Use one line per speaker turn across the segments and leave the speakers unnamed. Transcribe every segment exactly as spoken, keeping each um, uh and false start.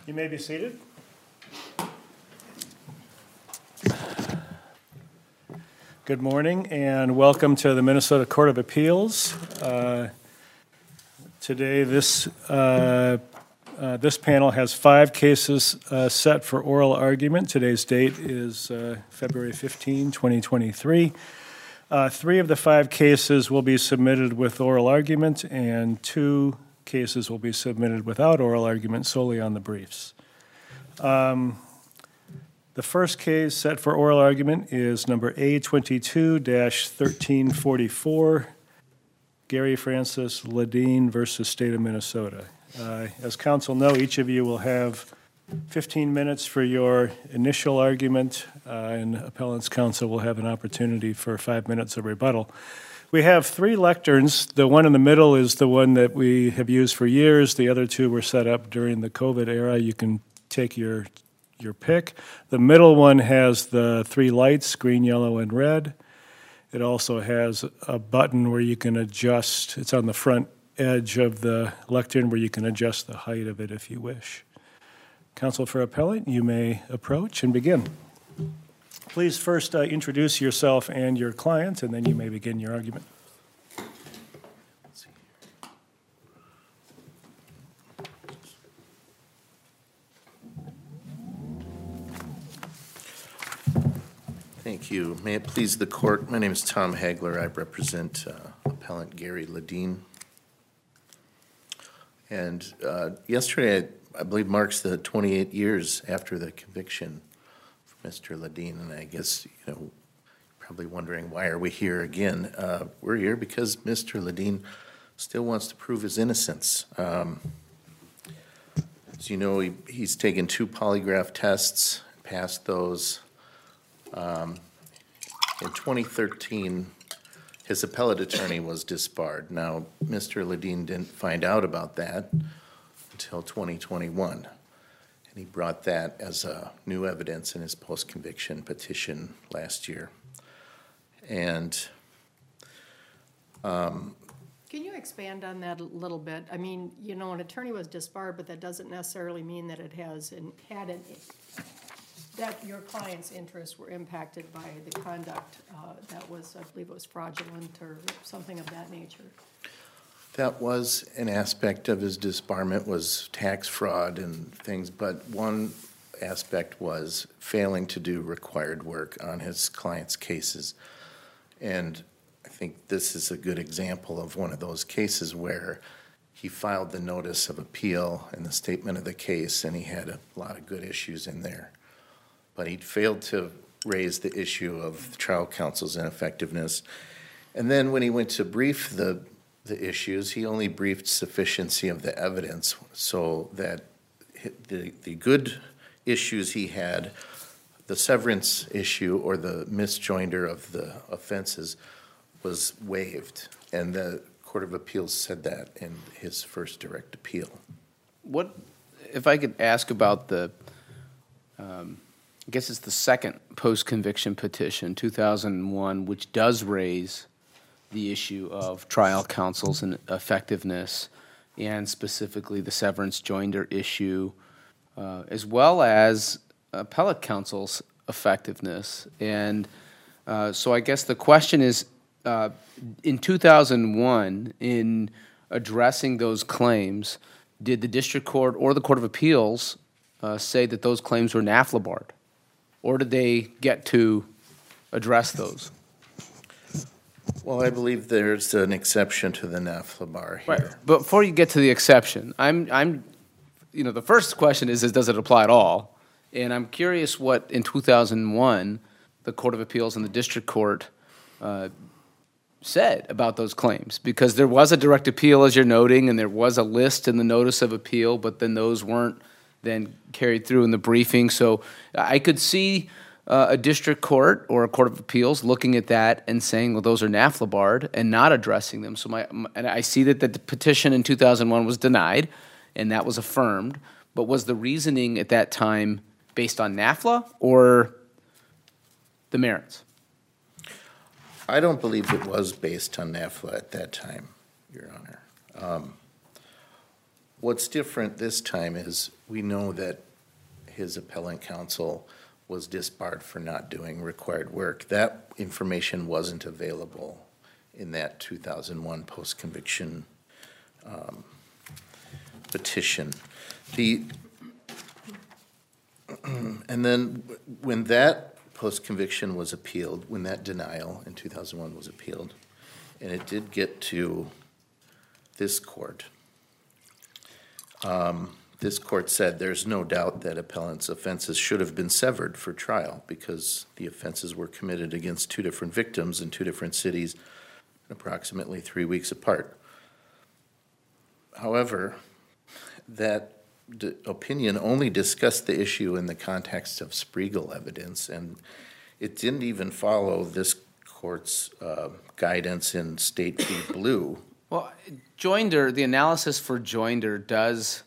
You may be seated. Good morning and welcome to the Minnesota Court of Appeals. Uh, today, this uh, uh, this panel has five cases uh, set for oral argument. Today's date is uh, February fifteenth, twenty twenty-three. Uh, three of the five cases will be submitted with oral argument, and two cases will be submitted without oral argument solely on the briefs. Um, the first case set for oral argument is number A twenty-two dash thirteen forty-four, Gary Francis Ledeen versus State of Minnesota. Uh, as counsel know, each of you will have fifteen minutes for your initial argument, uh, and appellant's counsel will have an opportunity for five minutes of rebuttal. We have three lecterns. The one in the middle is the one that we have used for years. The other two were set up during the COVID era. You can take your your pick. The middle one has the three lights, green, yellow, and red. It also has a button where you can adjust. It's on the front edge of the lectern where you can adjust the height of it if you wish. Counsel for appellant, you may approach and begin. Please first uh, introduce yourself and your client, and then you may begin your argument.
Thank you. May it please the court, my name is Tom Hagler. I represent uh, appellant Gary Ledeen. And uh, yesterday, I, I believe, marks the twenty-eight years after the conviction Mister Ledeen, and I guess, you know, probably wondering why are we here again. Uh, we're here because Mister Ledeen still wants to prove his innocence. Um, as you know, he, he's taken two polygraph tests, passed those. Um, in twenty thirteen, his appellate attorney was disbarred. Now, Mister Ledeen didn't find out about that until twenty twenty-one. He brought that as a new evidence in his post-conviction petition last year. And um,
can you expand on that a little bit? I mean, you know, an attorney was disbarred, but that doesn't necessarily mean that it has an, had an, that your client's interests were impacted by the conduct uh, that was, I believe it was fraudulent or something of that nature.
That was an aspect of his disbarment, was tax fraud and things, but one aspect was failing to do required work on his client's cases. And I think this is a good example of one of those cases where he filed the notice of appeal and the statement of the case, and he had a lot of good issues in there. But he failed to raise the issue of the trial counsel's ineffectiveness. And then when he went to brief the the issues, he only briefed sufficiency of the evidence so that the, the good issues he had, the severance issue or the misjoinder of the offenses, was waived. And the Court of Appeals said that in his first direct appeal.
What, if I could ask about the, um, I guess it's the second post-conviction petition, two thousand one, which does raise the issue of trial counsel's effectiveness and specifically the severance joinder issue, uh, as well as appellate counsel's effectiveness. And uh, so I guess the question is, uh, in two thousand one, in addressing those claims, did the district court or the Court of Appeals uh, say that those claims were NAFLA barred? Or did they get to address those?
Well, I believe there's an exception to the NAFLA bar here.
Right. But before you get to the exception, I'm, I'm, you know, the first question is, is does it apply at all? And I'm curious what, in two thousand one, the Court of Appeals and the District Court uh, said about those claims. Because there was a direct appeal, as you're noting, and there was a list in the notice of appeal, but then those weren't then carried through in the briefing. So I could see Uh, a district court or a court of appeals looking at that and saying, well, those are NAFLA barred and not addressing them. So my, my and I see that the petition in two thousand one was denied and that was affirmed. But was the reasoning at that time based on NAFLA or the merits?
I don't believe it was based on NAFLA at that time, Your Honor. Um, What's different this time is we know that his appellant counsel was disbarred for not doing required work. That information wasn't available in that two thousand one post-conviction um, petition. The, and then when that post-conviction was appealed, when that denial in two thousand one was appealed, and it did get to this court, um, this court said there's no doubt that appellant's offenses should have been severed for trial because the offenses were committed against two different victims in two different cities approximately three weeks apart. However, that d- opinion only discussed the issue in the context of Spriegel evidence, and it didn't even follow this court's uh, guidance in State v. Blue.
Well, Joinder, the analysis for Joinder does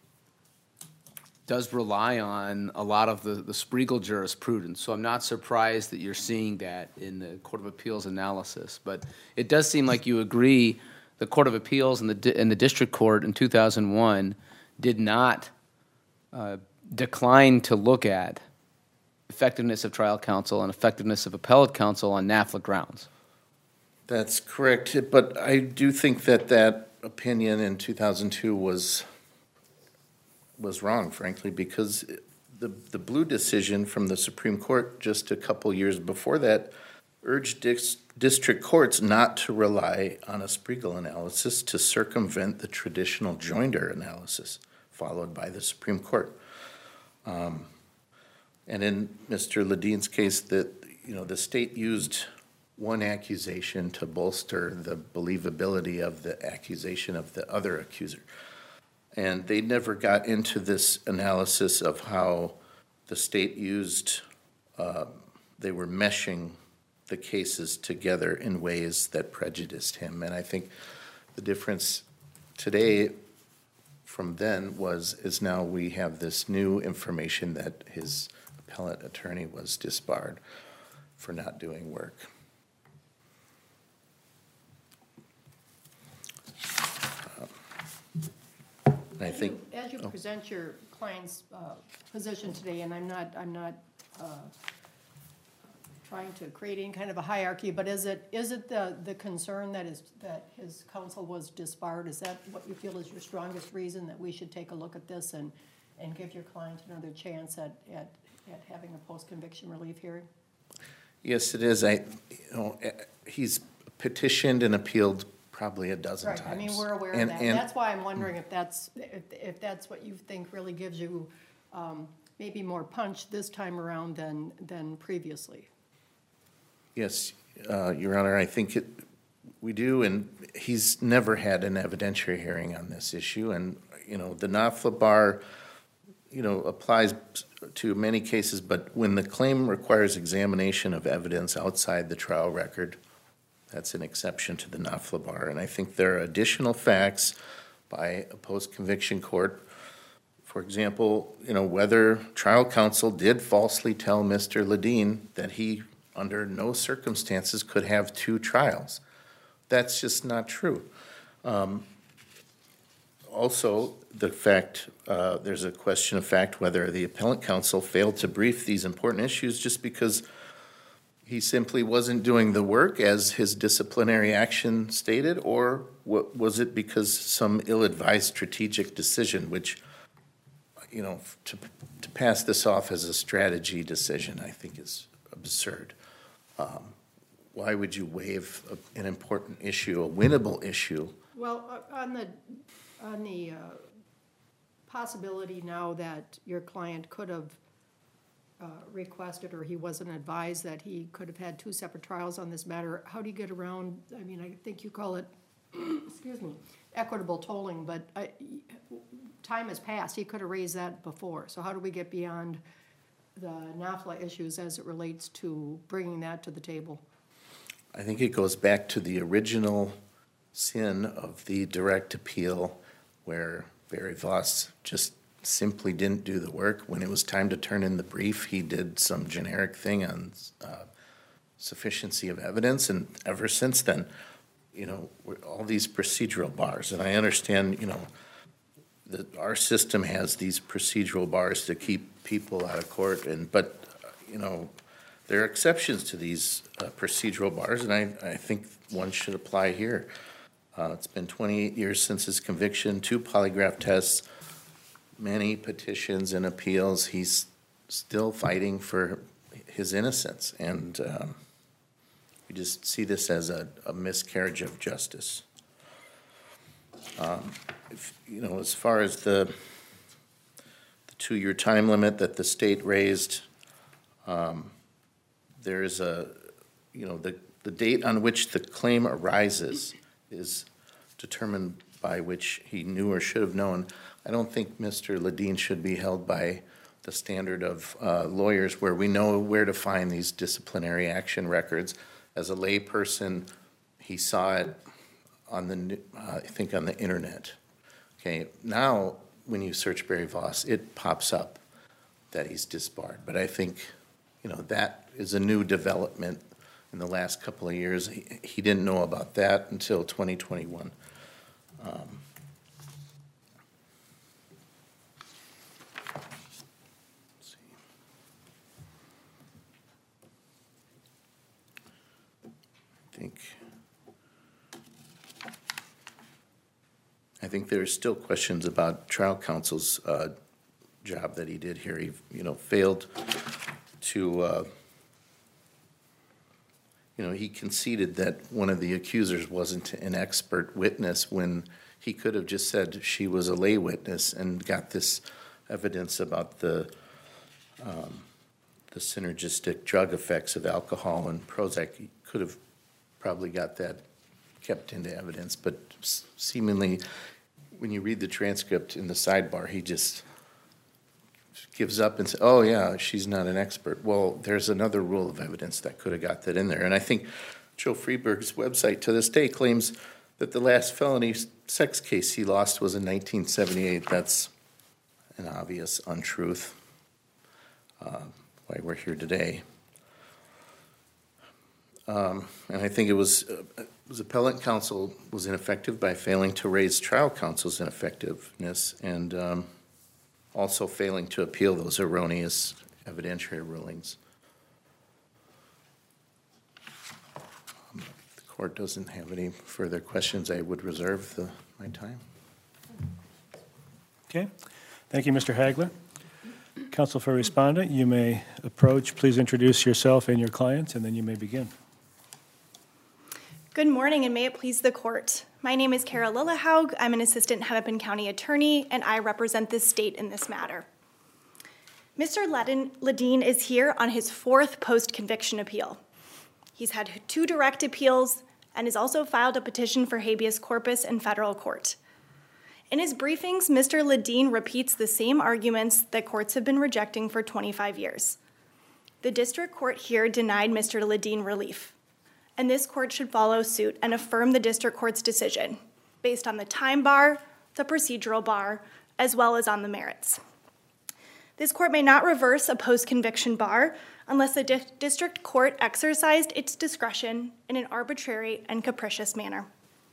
does rely on a lot of the, the Spriegel jurisprudence, so I'm not surprised that you're seeing that in the Court of Appeals analysis. But it does seem like you agree the Court of Appeals and the, di- and the District Court in two thousand one did not uh, decline to look at effectiveness of trial counsel and effectiveness of appellate counsel on NAFLA grounds.
That's correct, but I do think that that opinion in two thousand two was was wrong, frankly, because the the Blue decision from the Supreme Court just a couple years before that urged dis- district courts not to rely on a Spriegel analysis to circumvent the traditional Joinder analysis followed by the Supreme Court. Um, and in Mister Ledine's case, that you know the state used one accusation to bolster the believability of the accusation of the other accuser. And they never got into this analysis of how the state used, uh, they were meshing the cases together in ways that prejudiced him. And I think the difference today from then was, is now we have this new information that his appellate attorney was disbarred for not doing work. I
As
think,
you- As you present your client's uh, position today, and I'm not, I'm not uh, trying to create any kind of a hierarchy, but is it, is it the, the concern that is, that his counsel was disbarred? Is that what you feel is your strongest reason that we should take a look at this and, and give your client another chance at, at, at having a post-conviction relief hearing?
yes, it is. I, you know, eh, he's petitioned and appealed probably a dozen
Right,
times.
I mean, we're aware of
And-
that.
and-
That's why I'm wondering if that's, if, if that's what you think really gives you um, maybe more punch this time around than, than previously.
Yes, uh, Your Honor, I think it, we do, and he's never had an evidentiary hearing on this issue. And, you know, the NAFLA bar, you know, applies to many cases, but when the claim requires examination of evidence outside the trial record, that's an exception to the NAFLA bar. And I think there are additional facts by a post-conviction court. For example, you know, whether trial counsel did falsely tell Mister Ledine that he, under no circumstances, could have two trials. That's just not true. Um, also, the fact, uh, there's a question of fact whether the appellant counsel failed to brief these important issues just because he simply wasn't doing the work as his disciplinary action stated, or what, was it because some ill-advised strategic decision, which, you know, to, to pass this off as a strategy decision, I think is absurd. Um, why would you waive a, an important issue, a winnable issue?
Well, uh, on the, on the uh, possibility now that your client could have uh, requested, or he wasn't advised that he could have had two separate trials on this matter, how do you get around, I mean, I think you call it, excuse me, equitable tolling, but I, time has passed, he could have raised that before, so how do we get beyond the NAFLA issues as it relates to bringing that to the table?
I think it goes back to the original sin of the direct appeal where Barry Voss just simply didn't do the work. When it was time to turn in the brief, he did some generic thing on uh, sufficiency of evidence, and ever since then, you know, all these procedural bars, and I understand, you know, the, our system has these procedural bars to keep people out of court, and, but, uh, you know, there are exceptions to these uh, procedural bars, and I, I think one should apply here. Uh, it's been twenty-eight years since his conviction, two polygraph tests, many petitions and appeals. He's still fighting for his innocence, and um, we just see this as a, a miscarriage of justice. Um, if, you know, as far as the, the two-year time limit that the state raised, um, there is a, you know, the, the date on which the claim arises is determined by which he knew or should have known. I don't think Mister Ledeen should be held by the standard of uh, lawyers where we know where to find these disciplinary action records. As a layperson, he saw it on the, uh, I think on the internet. Okay, now when you search Barry Voss, it pops up that he's disbarred. But I think, you know, that is a new development in the last couple of years. He, he didn't know about that until twenty twenty-one. Um, let's see. I think I think there's still questions about trial counsel's uh, job that he did here. He, you know, failed to, uh, you know, he conceded that one of the accusers wasn't an expert witness when he could have just said she was a lay witness and got this evidence about the um, the synergistic drug effects of alcohol and Prozac. He could have probably got that kept into evidence, but seemingly when you read the transcript in the sidebar, he just gives up and says, oh yeah, she's not an expert. Well, there's another rule of evidence that could have got that in there. And I think Joe Freeberg's website to this day claims that the last felony sex case he lost was in nineteen seventy-eight. That's an obvious untruth, uh, why we're here today. Um, and I think it was, uh, it was appellate counsel was ineffective by failing to raise trial counsel's ineffectiveness and um, also failing to appeal those erroneous evidentiary rulings. Um, if the court doesn't have any further questions, I would reserve the, my time.
Okay. Thank you, Mister Hagler. Counsel for respondent, you may approach. Please introduce yourself and your client, and then you may begin.
Good morning, and may it please the court. My name is Kara Lillehaug. I'm an assistant Hennepin County attorney, and I represent the state in this matter. Mister Ledeen is here on his fourth post-conviction appeal. He's had two direct appeals and has also filed a petition for habeas corpus in federal court. In his briefings, Mister Ledeen repeats the same arguments that courts have been rejecting for twenty-five years. The district court here denied Mister Ledeen relief, and this court should follow suit and affirm the district court's decision based on the time bar, the procedural bar, as well as on the merits. This court may not reverse a post-conviction bar unless the di- district court exercised its discretion in an arbitrary and capricious manner.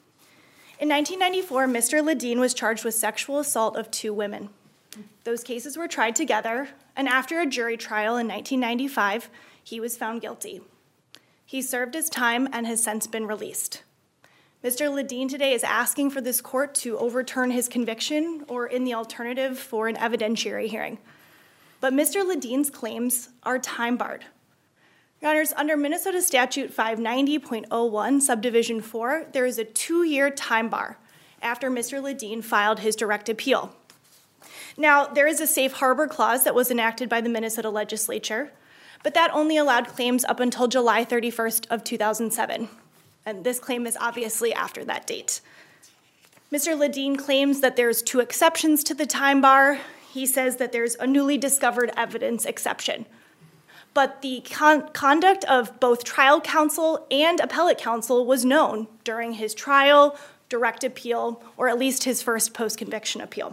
In nineteen ninety-four, Mister Ledeen was charged with sexual assault of two women. Those cases were tried together, and after a jury trial in nineteen ninety-five, he was found guilty. He served his time and has since been released. Mister Ledeen today is asking for this court to overturn his conviction or, in the alternative, for an evidentiary hearing. But Mister Ledeen's claims are time-barred. Your Honors, under Minnesota Statute five ninety point oh one, Subdivision four, there is a two-year time bar after Mister Ledeen filed his direct appeal. Now, there is a safe harbor clause that was enacted by the Minnesota legislature, but that only allowed claims up until July thirty-first of two thousand seven, and this claim is obviously after that date. Mister Ledeen claims that there's two exceptions to the time bar. He says that there's a newly discovered evidence exception. But the con- conduct of both trial counsel and appellate counsel was known during his trial, direct appeal, or at least his first post-conviction appeal.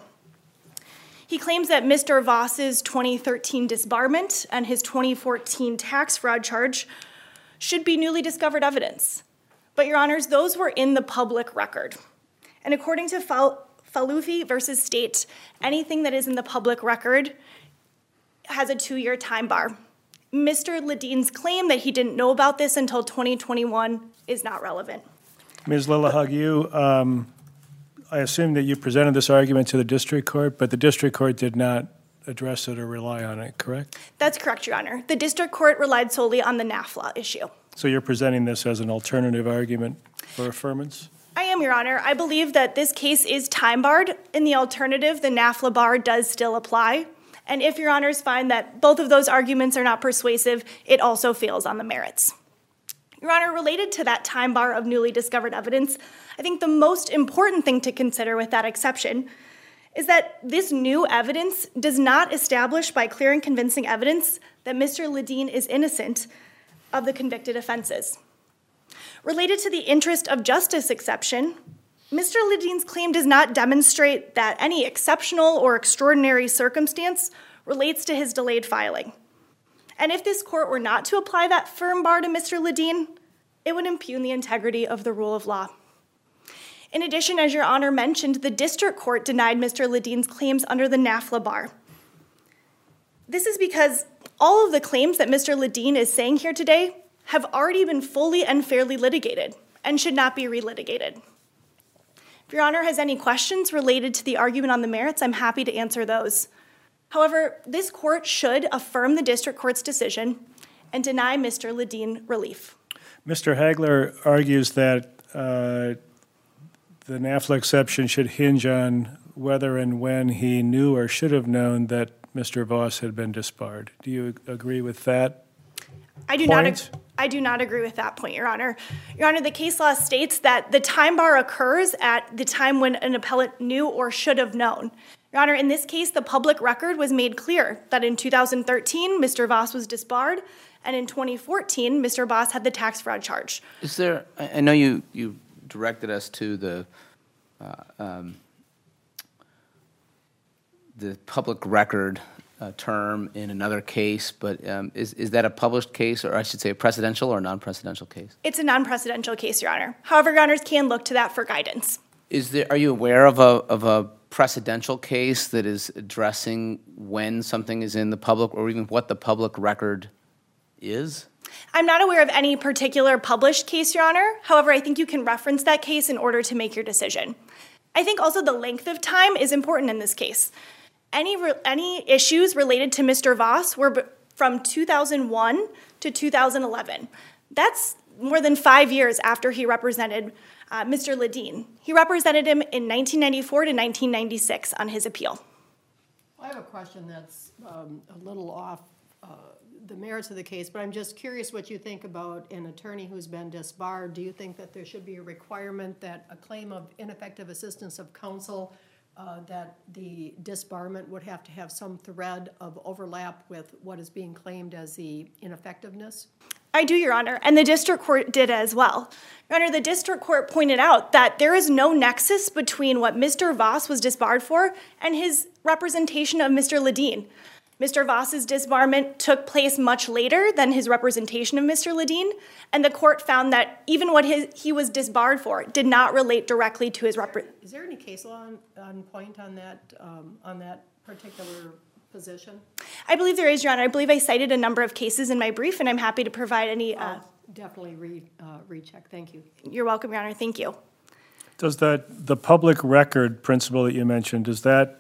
He claims that Mister Voss's twenty thirteen disbarment and his twenty fourteen tax fraud charge should be newly discovered evidence. But, Your Honors, those were in the public record. And according to Falufi versus State, anything that is in the public record has a two-year time bar. Mister Ledine's claim that he didn't know about this until twenty twenty-one is not relevant.
Miz Lillehag, you, um, I assume that you presented this argument to the district court, but the district court did not address it or rely on it, correct?
That's correct, Your Honor. The district court relied solely on the NAFLA issue.
So you're presenting this as an alternative argument for affirmance?
I am, Your Honor. I believe that this case is time barred. In the alternative, the NAFLA bar does still apply. And if Your Honors find that both of those arguments are not persuasive, it also fails on the merits. Your Honor, related to that time bar of newly discovered evidence, I think the most important thing to consider with that exception is that this new evidence does not establish by clear and convincing evidence that Mister Ledine is innocent of the convicted offenses. Related to the interest of justice exception, Mister Ledine's claim does not demonstrate that any exceptional or extraordinary circumstance relates to his delayed filing. And if this court were not to apply that firm bar to Mister Ledine, it would impugn the integrity of the rule of law. In addition, as Your Honor mentioned, the district court denied Mister Ledine's claims under the NAFLA bar. This is because all of the claims that Mister Ledine is saying here today have already been fully and fairly litigated and should not be relitigated. If Your Honor has any questions related to the argument on the merits, I'm happy to answer those. However, this court should affirm the district court's decision and deny Mister Ledine relief.
Mister Hagler argues that uh, the NAFLA exception should hinge on whether and when he knew or should have known that Mister Voss had been disbarred. Do you agree with that
I do
point?
not. Ag- I do not agree with that point, Your Honor. Your Honor, the case law states that the time bar occurs at the time when an appellant knew or should have known. Your Honor, in this case, the public record was made clear that in two thousand thirteen, Mister Voss was disbarred, and in twenty fourteen, Mister Voss had the tax fraud charge.
Is there, I I know you, you directed us to the, uh, um, the public record uh, term in another case, but um, is, is that a published case, or I should say a precedential or a non-precedential case?
It's a non-precedential case, Your Honor. However, Your Honors can look to that for guidance.
Is there, are you aware of a, of a precedential case that is addressing when something is in the public, or even what the public record is?
I'm not aware of any particular published case, Your Honor. However, I think you can reference that case in order to make your decision. I think also the length of time is important in this case. Any, re- any issues related to Mister Voss were b- from two thousand one to two thousand eleven. That's more than five years after he represented uh, Mister Ledine. He represented him in nineteen ninety-four to nineteen ninety-six on his appeal.
I have a question that's um, a little off uh, the merits of the case, but I'm just curious what you think about an attorney who's been disbarred. Do you think that there should be a requirement that a claim of ineffective assistance of counsel, uh, that the disbarment would have to have some thread of overlap with what is being claimed as the ineffectiveness?
I do, Your Honor, and the district court did as well. Your Honor, the district court pointed out that there is no nexus between what Mister Voss was disbarred for and his representation of Mister Ledine. Mister Voss's disbarment took place much later than his representation of Mister Ledine, and the court found that even what his, he was disbarred for did not relate directly to his rep.
Is there any case law on, on point on that, um, on that particular position?
I believe there is, Your Honor. I believe I cited a number of cases in my brief, and I'm happy to provide any. Uh,
I'll definitely re, uh, recheck. Thank you.
You're welcome, Your Honor. Thank you.
Does that, the public record principle that you mentioned, does that,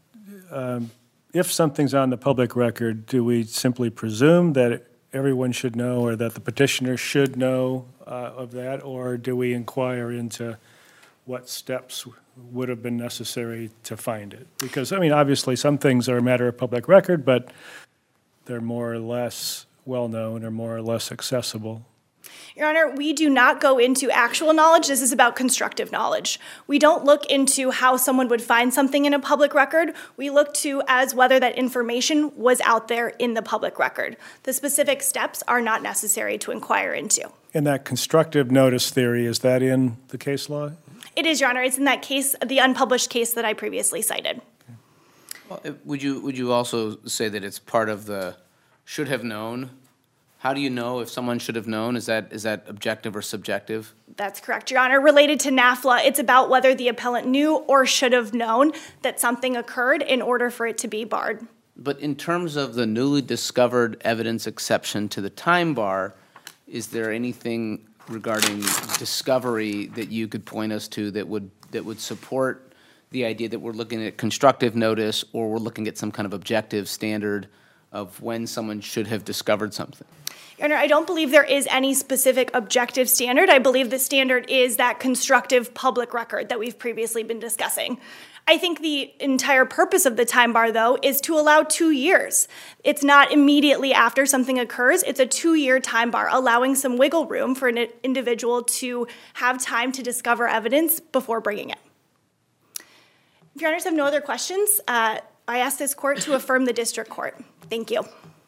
um, if something's on the public record, do we simply presume that everyone should know or that the petitioner should know uh, of that, or do we inquire into what steps would have been necessary to find it? Because, I mean, obviously, some things are a matter of public record, but they're more or less well-known or more or less accessible.
Your Honor, we do not go into actual knowledge. This is about constructive knowledge. We don't look into how someone would find something in a public record. We look to as whether that information was out there in the public record. The specific steps are not necessary to inquire into.
And that constructive notice theory, is that in the case law?
It is, Your Honor. It's in that case, the unpublished case that I previously cited.
Well, would you, would you also say that it's part of the should have known How do you know if someone should have known? Is that is that objective or subjective?
That's correct, Your Honor. Related to NAFLA, it's about whether the appellant knew or should have known that something occurred in order for it to be barred.
But in terms of the newly discovered evidence exception to the time bar, is there anything regarding discovery that you could point us to that would that would support the idea that we're looking at constructive notice, or we're looking at some kind of objective standard of when someone should have discovered something?
Your Honor, I don't believe there is any specific objective standard. I believe the standard is that constructive public record that we've previously been discussing. I think the entire purpose of the time bar, though, is to allow two years. It's not immediately after something occurs. It's a two-year time bar, allowing some wiggle room for an individual to have time to discover evidence before bringing it. If Your Honors have no other questions, uh, I ask this court to affirm the district court. Thank you.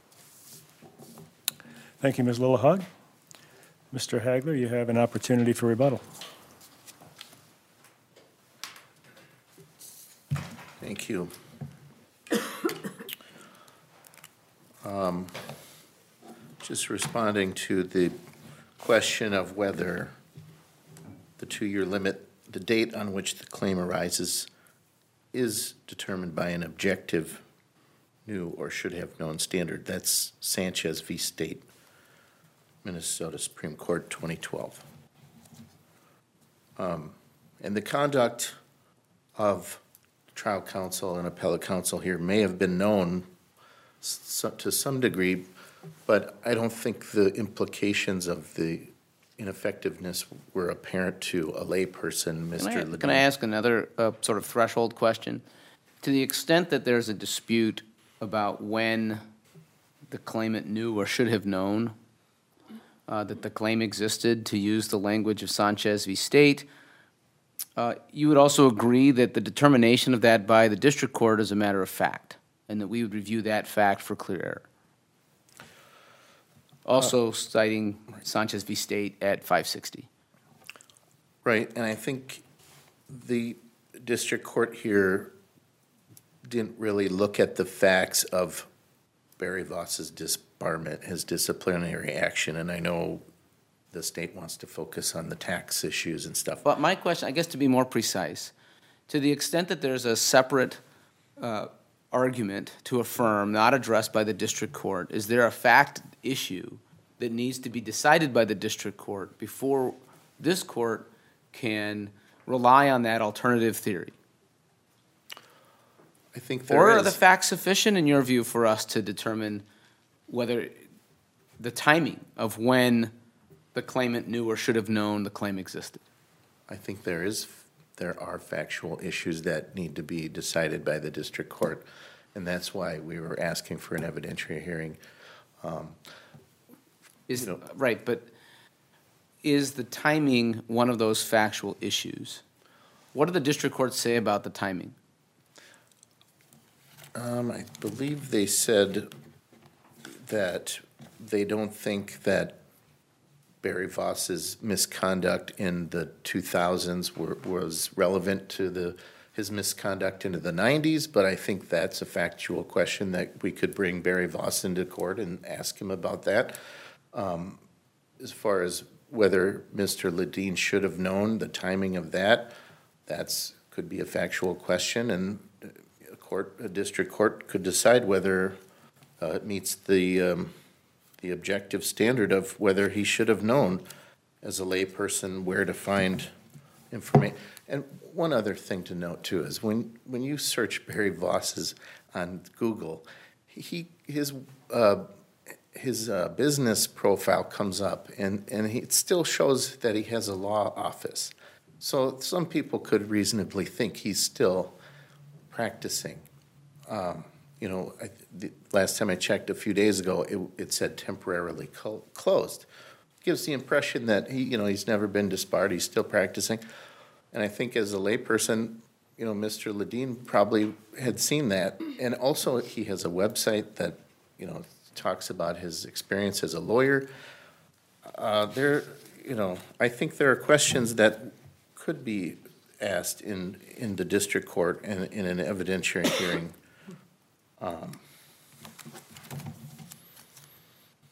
Thank you, Miz Lillehog. Mister Hagler, you have an opportunity for rebuttal.
Thank you. Um, Just responding to the question of whether the two-year limit, the date on which the claim arises, is determined by an objective new or should have known standard. That's Sanchez v. State, Minnesota Supreme Court, twenty twelve. Um, and the conduct of trial counsel and appellate counsel here may have been known so, to some degree, but I don't think the implications of the ineffectiveness were apparent to a layperson, Mister
Can I,
Ledeen.
can I ask another uh, sort of threshold question? To the extent that there's a dispute about when the claimant knew or should have known uh, that the claim existed, to use the language of Sanchez v. State, Uh, you would also agree that the determination of that by the district court is a matter of fact, and that we would review that fact for clear error. Also citing Sanchez v. State at five sixty.
Right, and I think the district court here didn't really look at the facts of Barry Voss's disbarment, his disciplinary action, and I know the state wants to focus on the tax issues and stuff.
But my question, I guess to be more precise, to the extent that there's a separate uh, argument to affirm not addressed by the district court, is there a fact issue that needs to be decided by the district court before this court can rely on that alternative theory?
I think there
Or
is.
are the facts sufficient in your view for us to determine whether the timing of when the claimant knew or should have known the claim existed?
I think there is, there are factual issues that need to be decided by the district court, and that's why we were asking for an evidentiary hearing. Um,
Is,
You know-
right, but is the timing one of those factual issues? What did the district court say about the timing?
Um, I believe they said that they don't think that Barry Voss's misconduct in the two thousands were, was relevant to the, his misconduct into the nineties, but I think that's a factual question that we could bring Barry Voss into court and ask him about that. Um, as far as whether Mister Ledeen should have known the timing of that, that's, could be a factual question, and a court, a district court could decide whether uh, it meets the, um, the objective standard of whether he should have known as a layperson where to find information. And one other thing to note too is when, when you search Barry Voss's on Google, he, his, uh, his uh, business profile comes up, and, and he, it still shows that he has a law office. So some people could reasonably think he's still practicing. Um, you know, I, the last time I checked a few days ago, it, it said temporarily co- closed. Gives the impression that he, you know, he's never been disbarred, he's still practicing. And I think as a layperson, you know, Mister Ledeen probably had seen that. And also he has a website that, you know, talks about his experience as a lawyer. Uh, there, you know, I think there are questions that could be asked in, in the district court and in an evidentiary hearing. Um,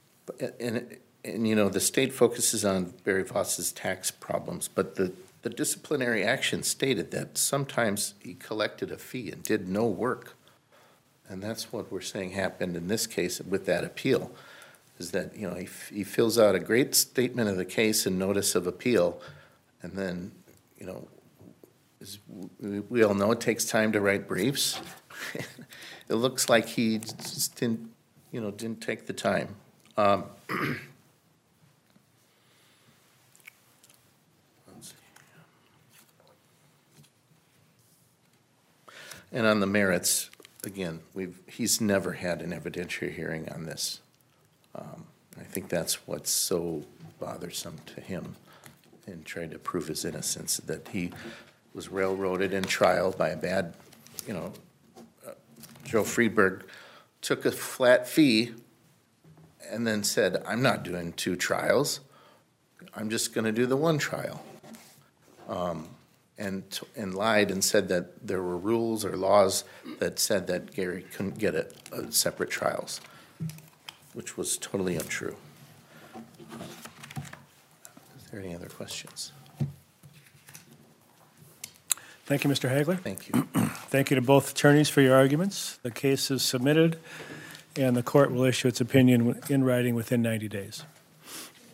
And, and, you know, the state focuses on Barry Voss's tax problems, but the, the disciplinary action stated that sometimes he collected a fee and did no work. And that's what we're saying happened in this case with that appeal, is that, you know, he, he fills out a great statement of the case and notice of appeal, and then, you know, as we, we all know it takes time to write briefs. It looks like he just didn't, you know, didn't take the time. Um, let's see. And on the merits, again, we've, he's never had an evidentiary hearing on this. Um, I think that's what's so bothersome to him in trying to prove his innocence, that he was railroaded in trial by a bad, you know, uh, Joe Friedberg took a flat fee and then said, I'm not doing two trials. I'm just going to do the one trial. Um, and, and lied and said that there were rules or laws that said that Gary couldn't get a, a separate trials, which was totally untrue. Is there any other questions?
Thank you, Mister Hagler.
Thank you.
Thank you to both attorneys for your arguments. The case is submitted, and the court will issue its opinion in writing within ninety days.